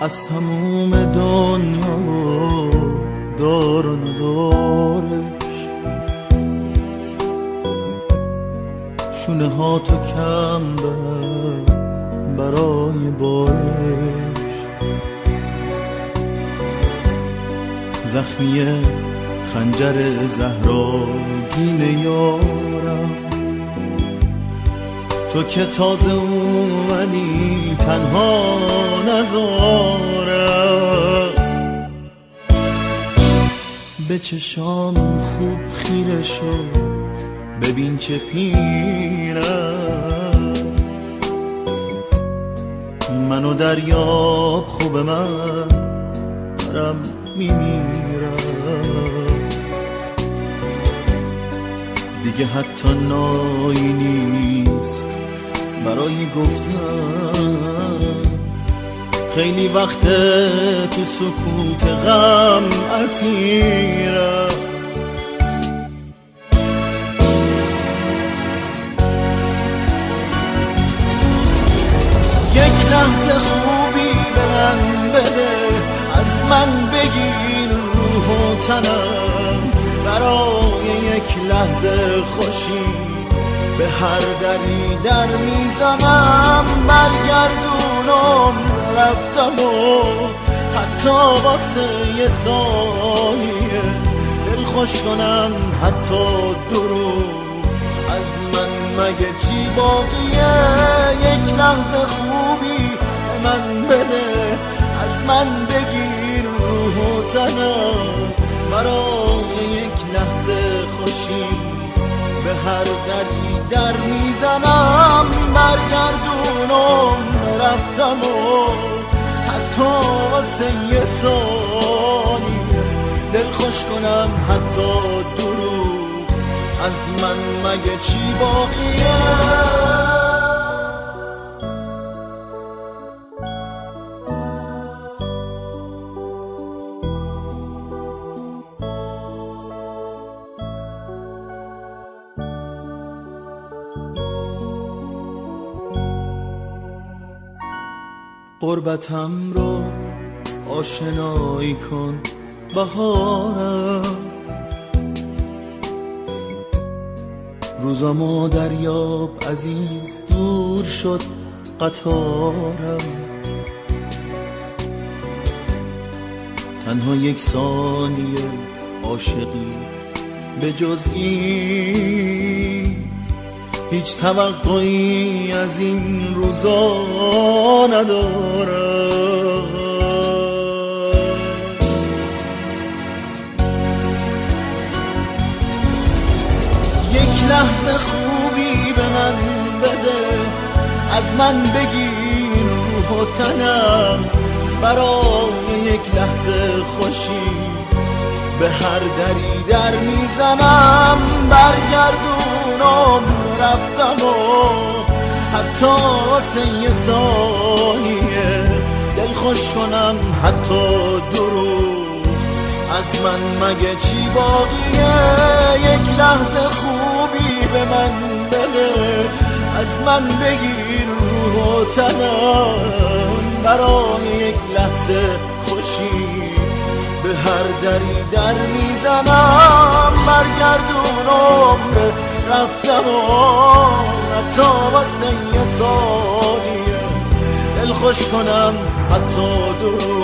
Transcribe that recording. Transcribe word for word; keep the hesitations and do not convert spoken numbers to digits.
از تموم دنیا دار و ندارش، شونه ها تو کم بر برای بارش، زخمی خنجر زهراگین یارم، تو که تازه اومدی تنها نذارم، به چشام خوب خیره شو ببین چه پیرم، منو دریاب خوب من دارم میمیرم، دیگه حتی نایی نیست برای گفتن، خیلی وقت تو سکوت غم اسیرم، یک لحظه خوبی به من بده، از من بگیر روح و تنم، برای یک لحظه خوشی به هر دری در میزنم، برگردونم رفتم و حتی واسه یه ثانیه دل خوش کنم، حتی دروغ از من مگه چی باقیه، یک لحظه خوبی به من بده، از من بگیر روح و تنم، برای یک لحظه خوشی به هر دری در میزنم، برگردونم رفتم و حتی واسه یه ثانیه دل خوش کنم، حتی دروغ از من مگه چی باقیه. غربتم رو آشنایی کن بهارم، روزامو دریاب عزیز دور شد قطارم، تنها یک ثانیه عاشقی به جز این هیچ توقعی از این روزا ندارم، یک لحظه خوبی به من بده، از من بگیر روح و تنم، برای یک لحظه خوشی به هر دری در میزنم، برگردونم رفتم و حتی واسه یه ثانیه دل خوش کنم، حتی دروغ از من مگه چی باقیه، یک لحظه خوبی به من بده، از من بگیر روح و تنم، برای یک لحظه خوشی به هر دری در میزنم، برگردونم رفتم و حتی واسه یه ثانیه دل خوش کنم، حتی دو